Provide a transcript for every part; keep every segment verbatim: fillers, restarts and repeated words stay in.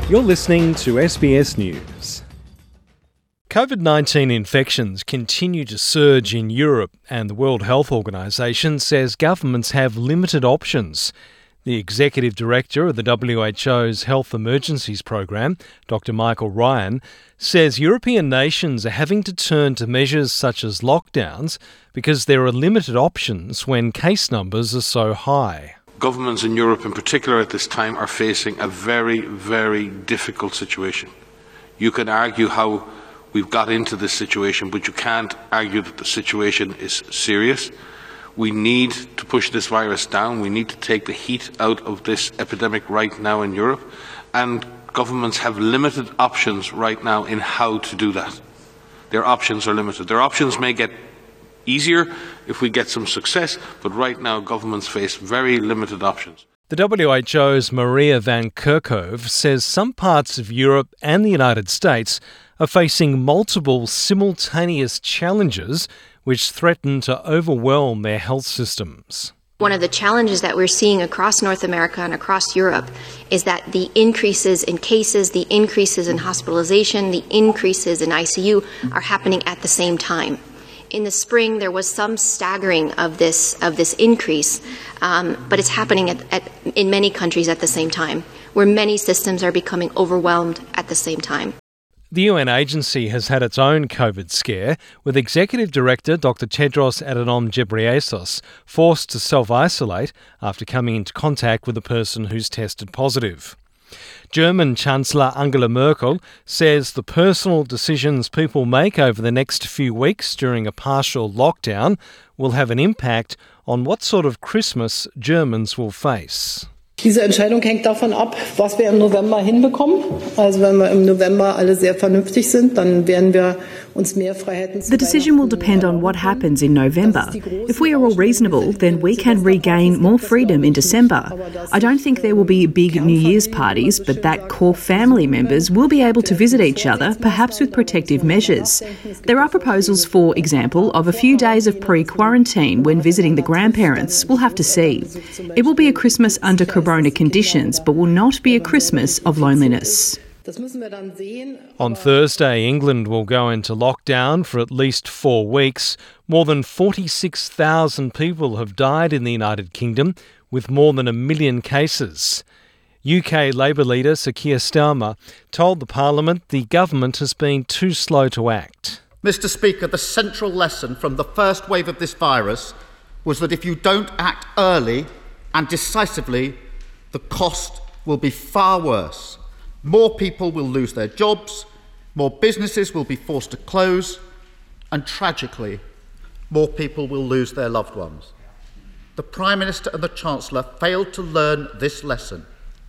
You're listening to S B S News. COVID nineteen infections continue to surge in Europe, and the World Health Organization says governments have limited options. The Executive Director of the W H O's Health Emergencies Program, Doctor Michael Ryan, says European nations are having to turn to measures such as lockdowns because there are limited options when case numbers are so high. Governments in Europe in particular at this time are facing a very, very difficult situation. You can argue how we've got into this situation, but you can't argue that the situation is serious. We need to push this virus down. We need to take the heat out of this epidemic right now in Europe, and governments have limited options right now in how to do that. Their options are limited. Their options may get easier if we get some success, but right now governments face very limited options. The W H O's Maria Van Kerkhove says some parts of Europe and the United States are facing multiple simultaneous challenges which threaten to overwhelm their health systems. One of the challenges that we're seeing across North America and across Europe is that the increases in cases, the increases in hospitalization, the increases in I C U are happening at the same time. In the spring, there was some staggering of this of this increase, um, but it's happening at, at, in many countries at the same time, where many systems are becoming overwhelmed at the same time. The U N agency has had its own COVID scare, with Executive Director Doctor Tedros Adhanom Ghebreyesus forced to self-isolate after coming into contact with a person who's tested positive. German Chancellor Angela Merkel says the personal decisions people make over the next few weeks during a partial lockdown will have an impact on what sort of Christmas Germans will face. Diese Entscheidung hängt davon ab, was wir im November hinbekommen. Also wenn wir im November alle sehr vernünftig sind, dann werden wir uns mehr Freiheiten. The decision will depend on what happens in November. If we are all reasonable, then we can regain more freedom in December. I don't think there will be big New Year's parties, but that core family members will be able to visit each other, perhaps with protective measures. There are proposals, for example, of a few days of pre-quarantine when visiting the grandparents. We'll have to see. It will be a Christmas under Corona conditions, but will not be a Christmas of loneliness. On Thursday, England will go into lockdown for at least four weeks. More than forty-six thousand people have died in the United Kingdom, with more than a million cases. U K Labour leader Sir Keir Starmer told the Parliament the government has been too slow to act. Mister Speaker, the central lesson from the first wave of this virus was that if you don't act early and decisively, the cost will be far worse. More people will lose their jobs, more businesses will be forced to close, and tragically, more people will lose their loved ones. The Prime Minister and the Chancellor failed to learn this lesson.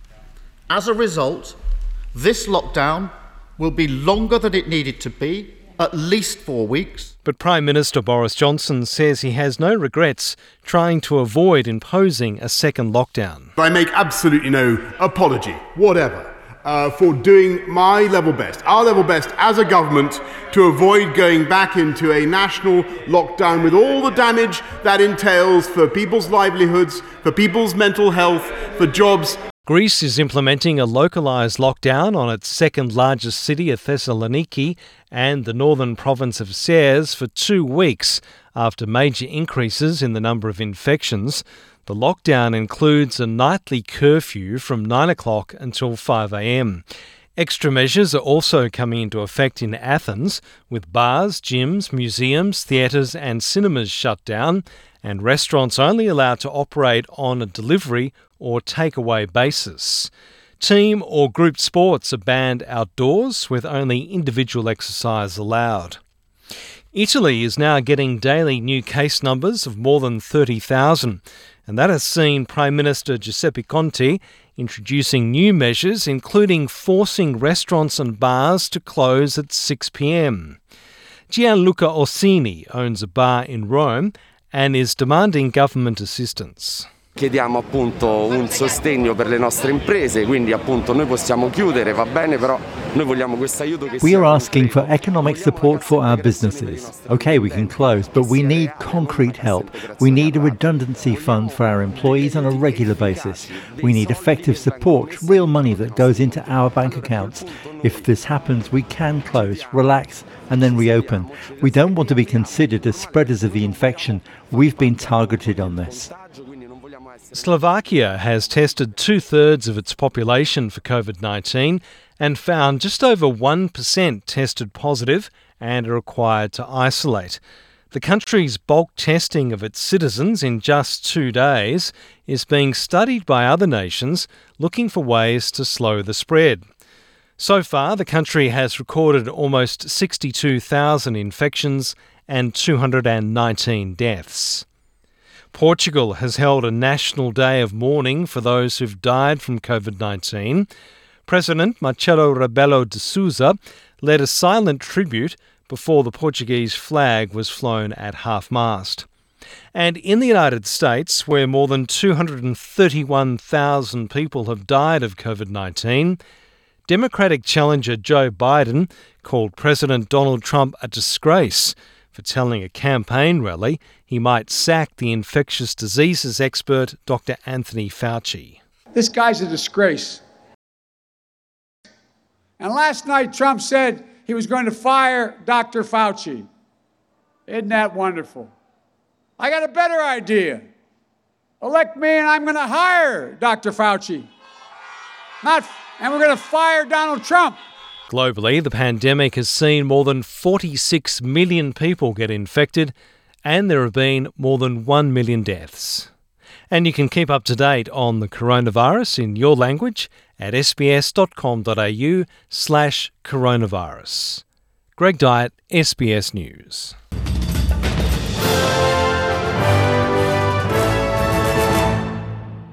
As a result, this lockdown will be longer than it needed to be, at least four weeks. But Prime Minister Boris Johnson says he has no regrets trying to avoid imposing a second lockdown. I make absolutely no apology, whatever, uh, for doing my level best, our level best as a government to avoid going back into a national lockdown with all the damage that entails for people's livelihoods, for people's mental health, for jobs. Greece is implementing a localised lockdown on its second largest city of Thessaloniki and the northern province of Serres for two weeks after major increases in the number of infections. The lockdown includes a nightly curfew from nine o'clock until five a.m. Extra measures are also coming into effect in Athens, with bars, gyms, museums, theatres and cinemas shut down, and restaurants only allowed to operate on a delivery or takeaway basis. Team or group sports are banned outdoors, with only individual exercise allowed. Italy is now getting daily new case numbers of more than thirty thousand, and that has seen Prime Minister Giuseppe Conte introducing new measures, including forcing restaurants and bars to close at six p.m. Gianluca Orsini owns a bar in Rome and is demanding government assistance. Chiediamo appunto un sostegno per le nostre imprese, quindi appunto noi possiamo chiudere, va bene, però noi vogliamo questo aiuto che We are asking for economic support for our businesses. Okay, we can close, but we need concrete help. We need a redundancy fund for our employees on a regular basis. We need effective support, real money that goes into our bank accounts. If this happens, we can close, relax, and then reopen. We don't want to be considered as spreaders of the infection. We've been targeted on this. Slovakia has tested two-thirds of its population for COVID nineteen and found just over one percent tested positive and are required to isolate. The country's bulk testing of its citizens in just two days is being studied by other nations looking for ways to slow the spread. So far, the country has recorded almost sixty-two thousand infections and two hundred nineteen deaths. Portugal has held a national day of mourning for those who've died from COVID nineteen. President Marcelo Rebelo de Sousa led a silent tribute before the Portuguese flag was flown at half-mast. And in the United States, where more than two hundred thirty-one thousand people have died of COVID nineteen, Democratic challenger Joe Biden called President Donald Trump a disgrace for telling a campaign rally he might sack the infectious diseases expert Doctor Anthony Fauci. This guy's a disgrace. And last night Trump said he was going to fire Doctor Fauci. Isn't that wonderful? I got a better idea. Elect me and I'm going to hire Doctor Fauci. Not, and we're going to fire Donald Trump. Globally, the pandemic has seen more than forty-six million people get infected, and there have been more than one million deaths. And you can keep up to date on the coronavirus in your language at sbs.com.au slash coronavirus. Greg Dyett, S B S News.